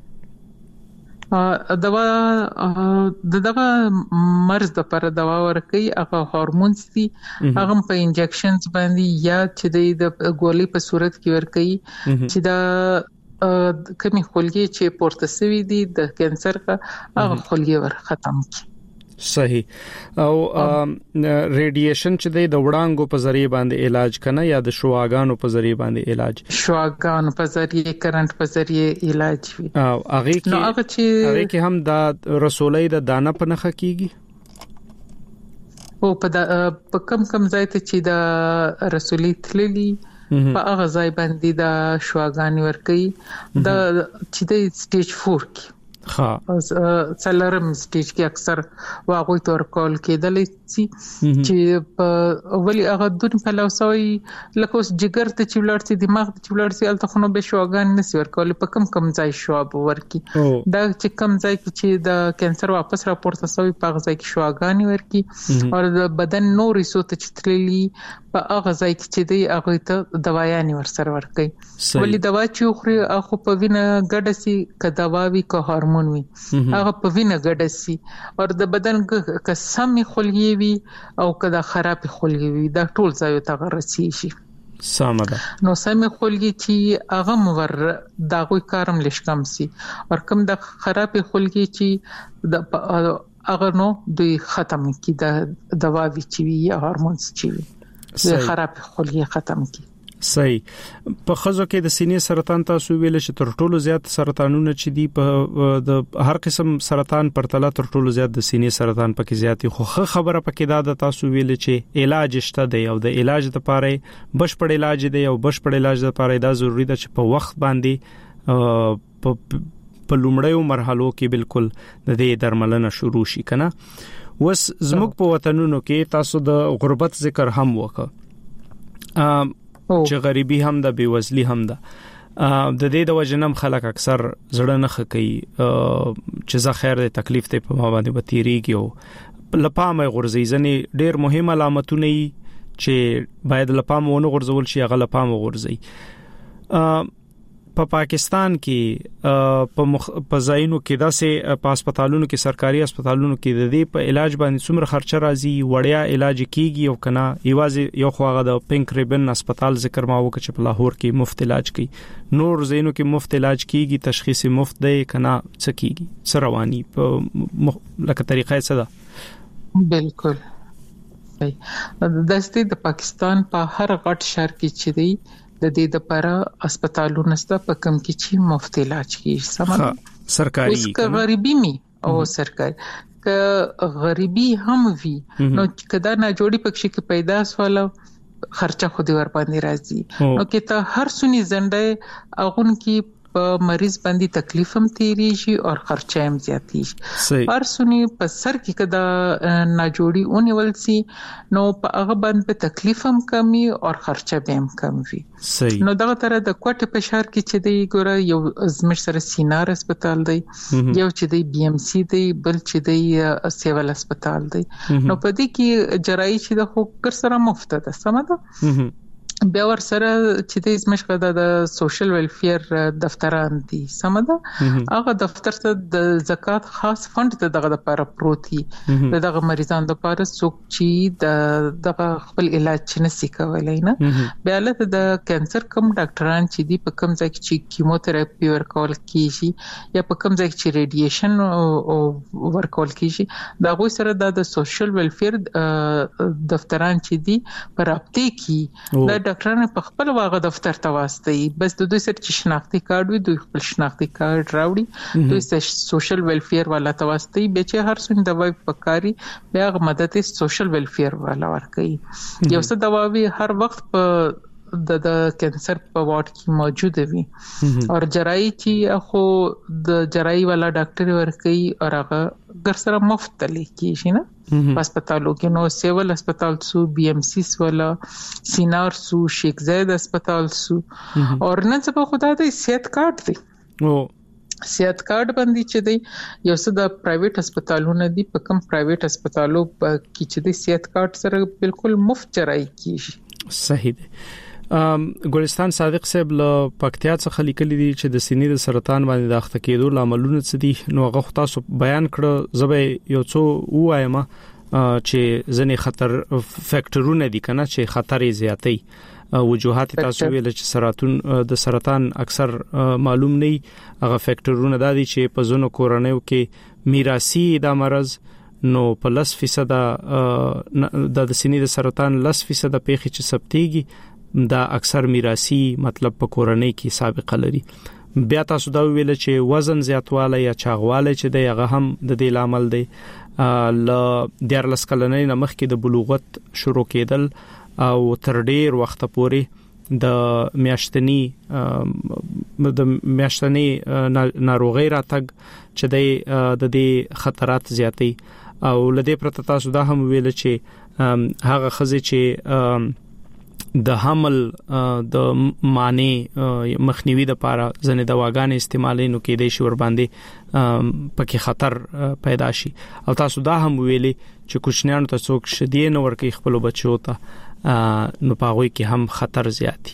دوا د دوا مرز د لپاره دوا ورکې هغه هورمونز دي هغه په انجکشنز باندې یا چې د ګولې په صورت کې ورکې چې دا کمی خلګي چې پورته سوي دي د کانسر کا هغه خلګي ور ختم کی صحیح او ریډییشن چې د وړانګو په ذریعہ باندې علاج کنه یا د شواګانو په ذریعہ باندې علاج شواګانو په ذریعہ کرنٹ په ذریعہ علاج وي او هغه کې هغه کې هم د رسولې د دانه په نخ کیږي او په کم کم ځای ته چې د رسولې تللی په هغه ځای باندې د شواګانی ورکي د چې د سټیج فور کې ها څلورم سټیج کې اکثر واغوي تور کول کېدل چې په اولی هغه دون په لوسوي لکه اوس جګر ته چې ولرتي دماغ ته چې ولرتي الته خو نو به شوګان نسی ورکول په کم کم ځای شواب ورکی دا چې کم ځای کې چې د کانسر واپس راپورته شوی په ځای کې شوګانی ورکی او د بدن نوري سوت چې تللی په هغه ځای کې چې دی هغه ته دوايانې ورسره ورکي ولې دوا چې خوري هغه په وینه ګډسي ک دواوي ک هورمون وي هغه په وینه ګډسي او د بدن ک سمي خلګي وي او کدا خراب خلګي وي دا ټول ځای ته غرسي شي سمده نو سمي خلګي چې هغه مور دا کوئی کارم لشکم سي او کوم د خراب خلګي چې د هغه نو دوی ختم کی د دوا وی چې وي یا هورمونز چې وي د خراب خلګي ختم کی صحیح په خزو کې د سینې سرطان تاسو ویل چې تر ټولو زیات سرطانونه چې دی په د هر قسم سرطان پرتله تر ټولو زیات د سینې سرطان پکې زیاتی خو خبره پکې دا د تاسو ویل چې علاج شته دی او د علاج لپاره بشپړ علاج دی او بشپړ علاج لپاره دا ضروری ده چې په وخت باندې په لومړیو مرحلو کې بالکل د دې درملنه شروع شي کنه وس زموږ په وطنونو کې تاسو د غربت ذکر هم وکړه چې غریبي هم د بیوزلی هم ده د دې د وجنم خلک اکثر زړه نه خکې چې زه خیر د تکلیف ته په ما باندې وتیریږي او لپامه غورځي ځنې ډېر مهم علامتونه چې باید لپامه غورځول شي هغه لپامه غورځي په پاکستان کې په ځایونو کې داسې په هسپتالونو کې سرکاري هسپتالونو کې د دې په علاج باندې څومره خرچه راځي وړیا علاج کیږي او کنه ایوازي یو خواغه د پینک ریبن هسپتال ذکر ما وکړ چې په لاهور کې مفت علاج کوي نور ځایونو کې مفت علاج کیږي تشخیص مفت دی کنه څه کیږي څه رواني په لکه طریقې څه ده بالکل صحیح. د دستي د پاکستان په هر غټ شهر کې چې دی د دې لپاره هسپتالونه ست په کم کې چې مفت علاج کیږي سمه سرکاري اوس که غریبي می او سرکاري که غریبي هم وي نو کدا نه جوړي پکې کې پیدا سواله خرچه خو دې ور باندې راځي نو کې ته هر سونی زنده اغون کې په مریض باندې تکلیف هم تیریږي او خرچه هم زیاتیږي. هر سونی په سر کې کدا نه جوړي اونې ولسي نو په هغه باندې تکلیف هم کمی او خرچه به هم کم وي. نو دغه تر د کوټه په شهر کې چې دی ګوره یو زمش سره سینار هسپتال دی یو چې دی بي ام سي دی بل چې دی سیول هسپتال دی نو په دې کې جراحي چې د خو کر سره مفت ده سم ده. بیا ور سره چې د زمشق د سوشل ویلفیر دفتران دي سم ده هغه دفتر ته د زکات خاص فند ته دغه لپاره پروتي دغه مریضانو لپاره څوک چې د دغه خپل علاج نشي کولای نه بیا له د کانسر کوم ډاکټران چې دي په کوم ځای کې چې کیموتراپي ورکول کیږي یا په کوم ځای کې چې ریډیشن ورکول کیږي دا غوي سره د سوشل ویلفیر دفتران چې دي پر رابطه کې ډاکټرانو په خپل واغه دفتر ته واسطي بس د دوی سره چې شناختی کارت وي دوی خپل شناختی کارت راوړي دوی سوشل ویلفیر والا ته واسطي به چې هر څومره دوايي پکاري بیا مدد سوشل ویلفیر والا ورکوي. یو څه دواوی هر وخت په د د کانسر په واټ کې موجود وي او جراحي چې خو د جراحي والا ډاکټر ورکوي او هغه ګر سره مفت لیکي نه هسپتالو کې نو سیول هسپتال سو بي ام سی ولا سینار سو شیخ زاید هسپتال سو او نن څه په خدای د صحت کارت دی او صحت کارت باندې چې دی یو څه د پرایویټ هسپتالونو دی په کوم پرایویټ هسپتالو کې چې دی صحت کارت سره بالکل مفت جراحي کیږي. صحیح دی. ګلستان صادق صاحب له پکتیا څخه لیکلي دي چې د سینې د سرطان باندې د اخته کېدو لاملونه څه دي نو هغه تاسو بیان کړ زبې یو څو وایم چې ځنې خطر فیکټرونه دي کنه چې خطر یې زیاتې وجوهات تاسو ویل چې سرطان د سرطان اکثر معلوم نه هغه فیکټرونه دي چې په زونو کورنیو کې میراثي د مرز نو په لس فیصد د سینې د سرطان لس فیصد پیښې چې ثبتېږي دا اکثر میراثي مطلب په کورنۍ کې سابقه لري. بیا تاسو دا ویل چې وزن زیاتواله یا چاغواله چې دی هغه هم د دې لامل دی ل د لس کلنۍ نمخ کې د بلوغت شروع کېدل او تر ډیر وخت پورې د میاشتنی د میاشتنی ناروغي راتګ چې د دې خطرات زیاتې او لدې پرته تاسو دا هم ویل چې هغه خزه چې د حمل د معنی مخنیوي د لپاره ځنې دواګانې استعمالینو کې د شور باندې پکې خطر پیدا شي او تاسو دا هم ویلي چې کوچنیانو ته څوک شدید نور کې خپل بچو ته نو پاغوي کې هم خطر زیاتی.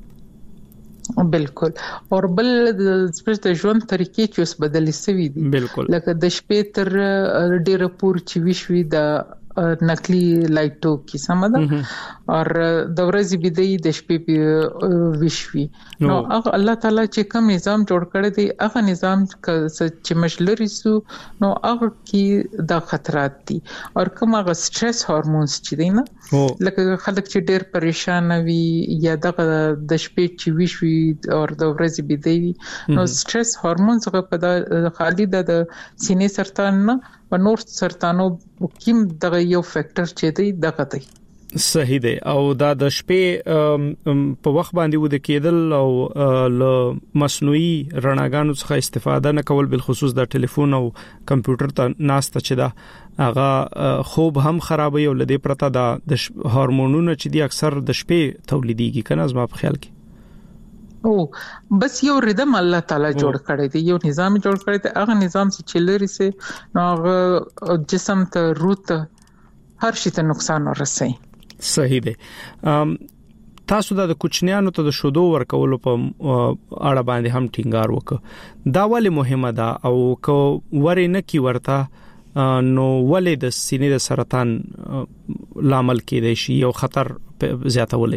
بالکل اور بل د سپیس د ژوند طریقې چې اوس بدلې شوې دي بالکل لکه د شپې تر ډیره پور چې وشوي د نقلی لایټو کې سمده اور د ورځې بيدې د شپې وشوي نو هغه الله تعالی چې کوم نظام جوړ کړی دی هغه نظام چې مشلري سو نو هغه کې د خطرات دي اور کوم هغه سټرس هورمونز چې دي نه لکه خلک چې ډېر پریشان وي یا د د شپې چې وشوي او د ورځې بيدې نو سټرس هورمونز هغه په خالي د سینې سرطان نه او نور سرطانو کوم دغه یو فیکٹر چې دی دغه دی. صحیح دی او دا د شپې په وخت باندې ود کېدل او له مصنوعي رڼاګانو څخه استفاده نه کول بل خصوص د ټلیفون او کمپیوټر ته ناسته چې دا هغه خوب هم خرابوي او لدې پرته د هورمونونو چې دی اکثر د شپې تولیديږي کنه زما په خیال کې او بس یو ردم الله تعالی جوړ کړی دی یو نظام جوړ کړی دی هغه نظام چې چلري سي نو هغه جسم ته روح ته هر شي ته نقصان ورسي. صحیح دی. تاسو د کوچنیانو ته د شودو ورکولو په اړه باندې هم ټینګار وکړه دا ولې مهمه ده او کو ورې نه کی ورته نو ولې د سینې د سرطان لامل کېدای شي یو خطر زیاتولای شي.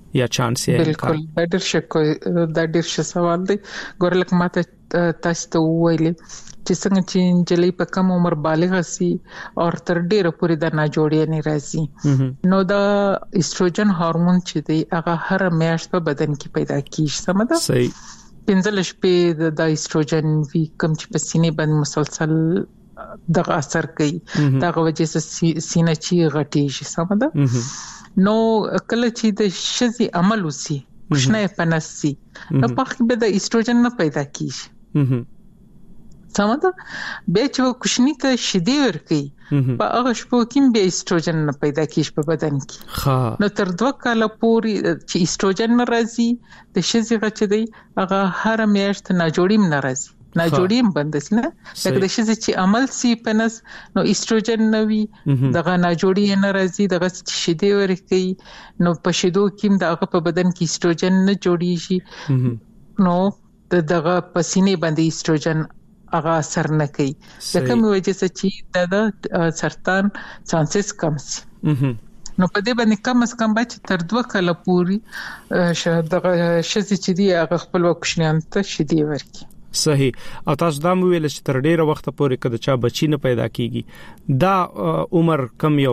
یا چانس یې؟ بالکل دا ډېر شکو دا ډېر ښه سوال دی. ګورلک ماته تاسو ته وویل چې څنګه چې جلې په کم عمر بالغ سي او تر ډیره پورې د ناجوړی نه راځي نو دا ایستروجن هورمون چې دی هغه هر میاشت په بدن کې پیدا کیږي. سم ده؟ صحیح. پنځل شپې د ایستروجن وی کم چې په سینې باندې مسلسل دغه اثر کوي دغه وجه سره سینه چې غټیږي. سم ده؟ نو کله چې د شذي عمل وسی مشنه پنسي نو په کې به د ایستروجن نه پیدا کیږي. سم ده؟ به چې کوشنی ته شدي ورکی په هغه شپو کې به ایستروجن نه پیدا کیږي په بدن کې. ها نو تر دوه کاله پورې چې ایستروجن ناراضي د شذي غچ دی هغه هر میاشت ناجوړیم ناراضي ناجوړیم بندس نه لکه د شذي چې عمل سي پنس نو ایستروجن نوي دغه ناجوړی ناراضي دغه شدي ورکی نو په شدو کې دغه په بدن کې ایستروجن نه جوړیږي نو دغه پسینه باندې ایستروجن هغه اثر نه کوي د کوم وجه چې د سرطان چانسز کم سي. نو په دې باندې کم از کم بچ تر دوه کاله پوري دغه شذي چې دی هغه خپل وکښنیان ته شدي ورکی. صحیح. او تاسو دا مو ویل چې تر ډیره وخت پورې کده چا بچی نه پیدا کیږي دا عمر کم یو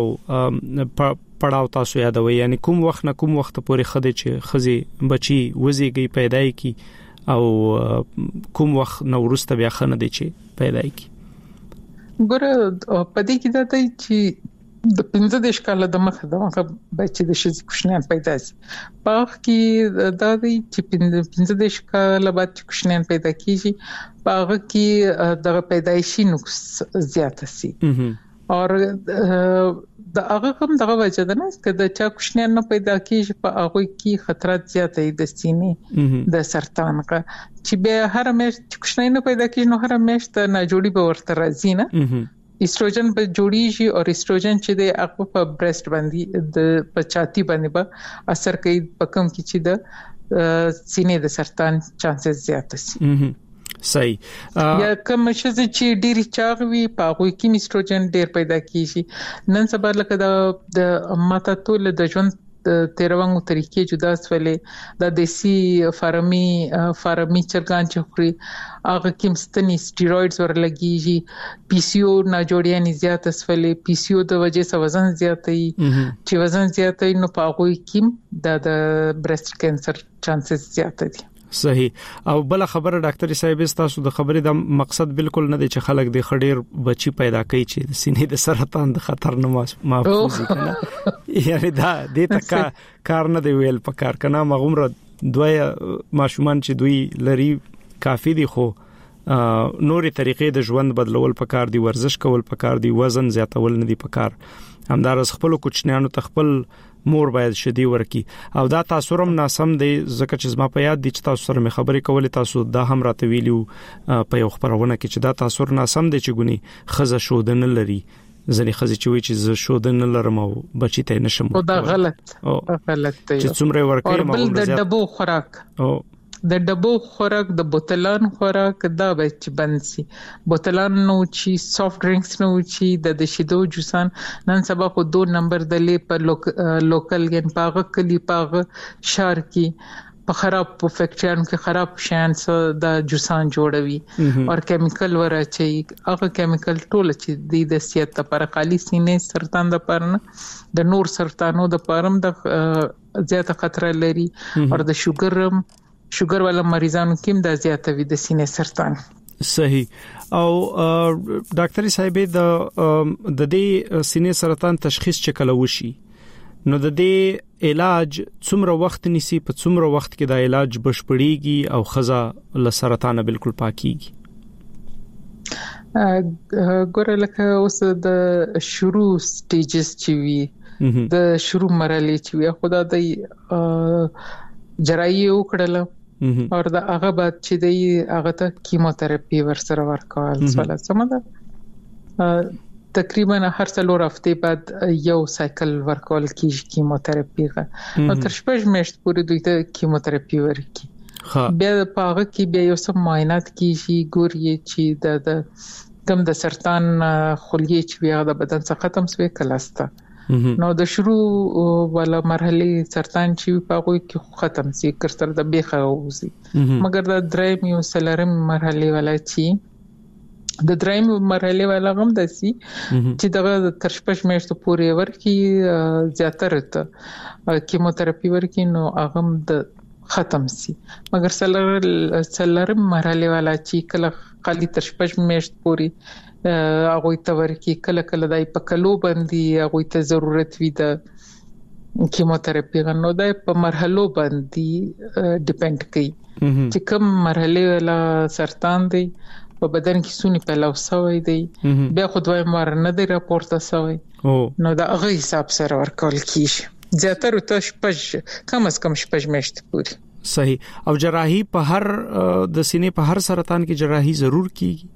پړاو تاسو یادوي یعنی کوم وخت نه کوم وخت پورې خدي چې خزي بچی وزيږي پیدا کی او کوم وخت نو ورسته بیا خنه دي چې پیدا کی؟ ګوره په دې کې دا دی چې د پنځه دیش کاله د مخه دغه بچی د شذي کوشنیان پیدا سي په کې دا دی چې پنځه دیش کاله بعد کوشنیان پیدا کیږي په هغه کې دغه پیدایشي نقص زیات سي او د هغه کوم دغه وجه ده نه چې چا کوشنیان نه پیدا کیږي په هغه کې خطرات زیات دي د سینې د سرطان کا چې به هر میاشت کوشنیان نه پیدا کیږي نو هر میاشت ناجوړي به ورته راځي نه ایستروجن به جوړیږي او ایستروجن چې د هغه په برست باندې د پچاتی باندې به اثر کوي په کوم کې چې د سینې د سرطان چانسز زیات شي. صحیح. یا کوم چې ډیری چاغوي په هغه کې ایستروجن ډیر پیدا کیږي. نن سبا لکه د ماته ټول د ژوند تیروانګو طریقې جدا سولې د دیسی فارمي فارمي چرګان چې خوري هغه کې مستنی سټیرویډز ورلګيږي پی سی او ناجوړیان زیات سولې پی سی او د وجې سره وزن زیاتې چې وزن زیاتې نو په هغه کې د برست کانسر چانسز زیات دي. صحیح. او بل خبره ډاکټر صاحب تاسو د خبرې د مقصد بالکل نه دی چې خلک د خډیر بچي پیدا کوي چې د سینې د سرطان د خطر نه محفوظ کړي یعنی دا د تکا کار نه دی ویل په کار کنه مغمره دوی ماشومان چې دوی لري کافي دي خو نوري طریقې د ژوند بدلول په کار دي ورزش کول په کار دي وزن زیاتول نه دي په کار همدار خپل کوچنیانو تخپل مور باید شدي ورکی او دا تاسو رم ناسم دی ځکه چې زما په یاد دي چې تاسو سره مې خبرې کولې تاسو دا هم راته ویلو په یو خبرونه کې چې دا تاسو ناسم دی چې ګونی خزه شودن لري ځنې خزه چې وی چې ز شودن لرم او بچی ته نشم او دا غلط غلط دی چې څومره ورکی او بل د ډبو خوراک او د ډبو خوراک د بوتلان خوراک دا به چې بنسي بوتلان نو چې سافټ ډرینکس نو چې د شیدو جوسان نن سبا په دو نمبر د لې په لوکل ګن پاغه کلی پاغه شهر کې په خراب په فیکټریانو کې خراب شانس د جوسان جوړوي او کیمیکل ورچي هغه کیمیکل ټول چې د صحت لپاره خالي سینې سرطان لپاره نه د نور سرطانو لپاره د زیاته خطر لري او د شوګر شوګر والا مریضانو کې د زیاتوي د سینې سرطان. صحیح. او ډاکټر صاحب د د دې سینې سرطان تشخیص چې کله وشي نو د دې علاج څومره وخت نیسي په څومره وخت کې د علاج بشپړیږي او خزه له سرطان بالکل پاکيږي؟ ګوره لکه اوس د شروع سټیجز چې وي د شروع مرحله چې وي خدای د جراحي وکړله او دا هغه بعد چې دی هغه ته کیموتراپي ورسره ورکول سواله سمده تقریبا هر څلور هفته بعد یو سایکل ورکول کیږي کیموتراپي غا نو تر شپږ میاشتې پورې دوی ته کیموتراپي ورکي بیا په هغه کې بیا یو څه معاینات کیږي ګوري چې د کم د سرطان خلیه چې بیا د بدن څخه ختم شوی کلاسته نو د شروع ولا مرحله سرطان چې په هغه کې ختم سي کړتر د بیخه وځي مګر د دریم یو سلرم مرحله ولا چې د دریم مرحله ولا غم دسي چې دغه تر شپږ میاشتو پورې ورکی زیاتره ته کیموتراپي ورکی نو هغه د ختم سي مګر سلر سلرم مرحله والا چې کله خالي تر شپږ میاشت پوري هغه ته ورکی کله کله دای په کلو باندې هغه ته ضرورت وي د کیموتراپي غنو دای په مرحلو باندې ډیپند کوي چې کوم مرحله والا سرطان دی په بدن کې سونی پیلاو سوی دی بیا خو دوی مر نه دی راپورته سوی نو دا هغه حساب سره ورکول کیږي زیاتره ته شپږ کم از کم شپږ میاشتې پورې صحیح او جراحي په هر د سینې په هر سرطان کې جراحي ضرور کیږي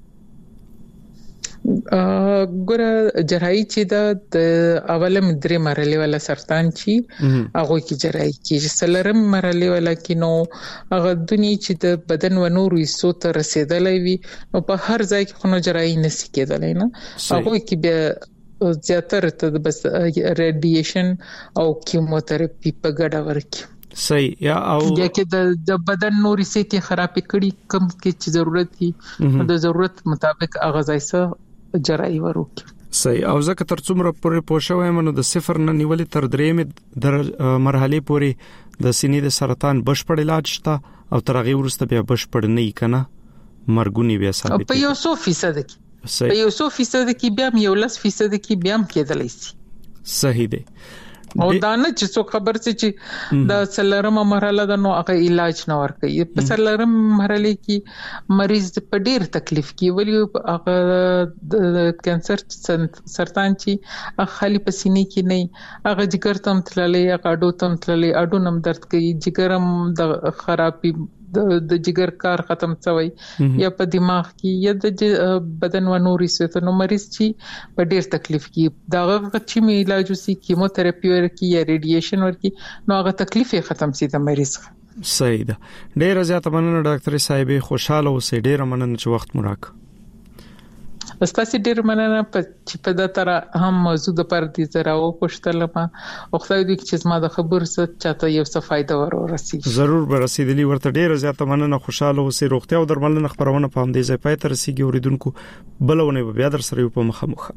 ګوره جراحي چې د اولم درې مرحله والا سرطان چې هغه کې جراحي کیږي سلرم مرحله والا کې نو هغه دني چې د بدن و نورو حصو ته رسیدلې وي نو په هر ځای کې خو جراحي نشي کېدلای نه هغه کې بیا زیاتره ته بس ریډیشن او کیموتراپي په ګډه ورکی صحیح یا او یا کې د بدن نوري سيتي خراب کړي کم کې چې ضرورت دي د ضرورت مطابق اغازایسه جراحي وروکي صحیح او ځکه تر څومره پورې پوښښ ومنو د صفر نه نیولې تر درېمې در مرحله پورې د سینې د سرطان بشپړ علاج شته او تر هغه وروسته بیا بشپړ نه کنه مرګونی بیا ثابت په یو څو فیصد کې په یو څو فیصد کې بیا یو لس فیصد کې بیا کېدلای شي صحیح دی او دا نه چې څو خبر څه چې د سلرم مرحله د نو هغه علاج نه ورکوي په سلرم مرحله کې مریض په ډیر تکلیف کې ولی هغه د کانسر سرطان چې خالي پسینې کې نه هغه جګر تم تللې هغه اډو تم تللې اډو نم درد کوي جګرم د خرابي د جګر کار ختم شوی یا په دماغ کې یا د بدن و نوري څه نو مریض چې په ډیر تکلیف کې دا هغه چې می علاج وسی کیموتراپي ورکی یا ریډیشن ورکی نو هغه تکلیف ختم شي د مریض صحیح ده ډیر زیات مننه ډاکټر صاحب خوشاله اوسئ ډیر مننه چې وخت مو راک استاسي ډیر مننه چې په دا تر هم موضوع د پر دي زرا او پښتل ما او خدای دې چې زما د خبر څه چاته یو څه فائدہ ورورسي ضرور به رسیدلی ورته ډیر زیات مننه خوشاله اوسئ روغتیا او درملنه خبرونه په همدې ځای پای ته رسیدي اوریدونکو بلونه بیا در سره په مخه مخه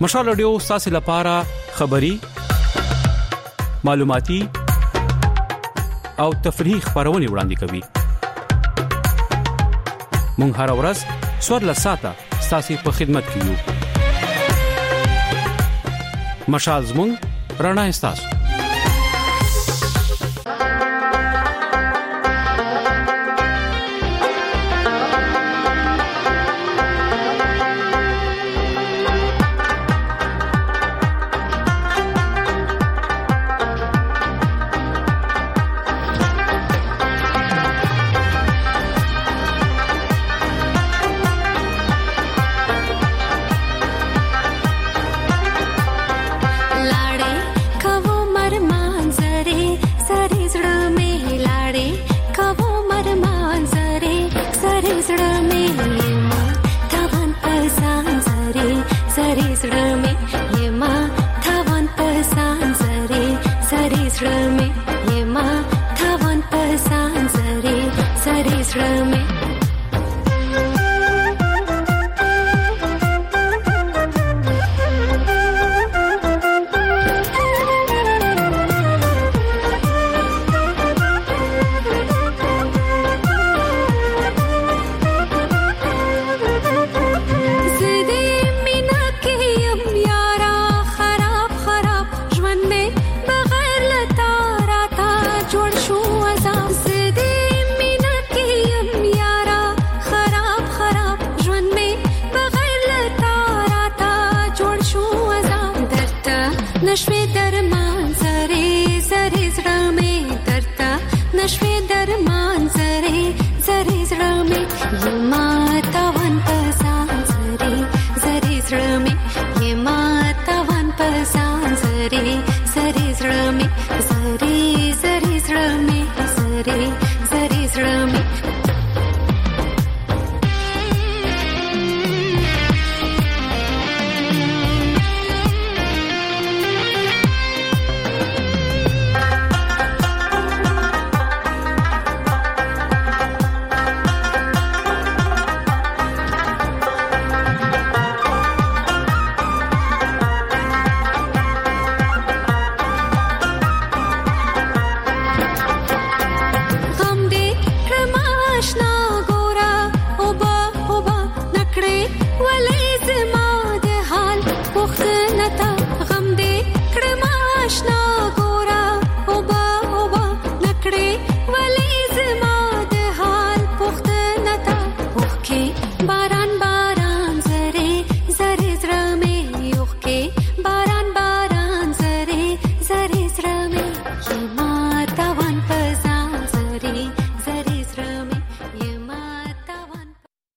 مشال رادیو تاسو لپاره خبری، معلوماتي او تفریحي خبرونه وړاندې کوي. مونږ هر ورځ څوارلس ساعته تاسو په خدمت کې یو. مشال زموږ رڼا تاسو. नशवे दरमान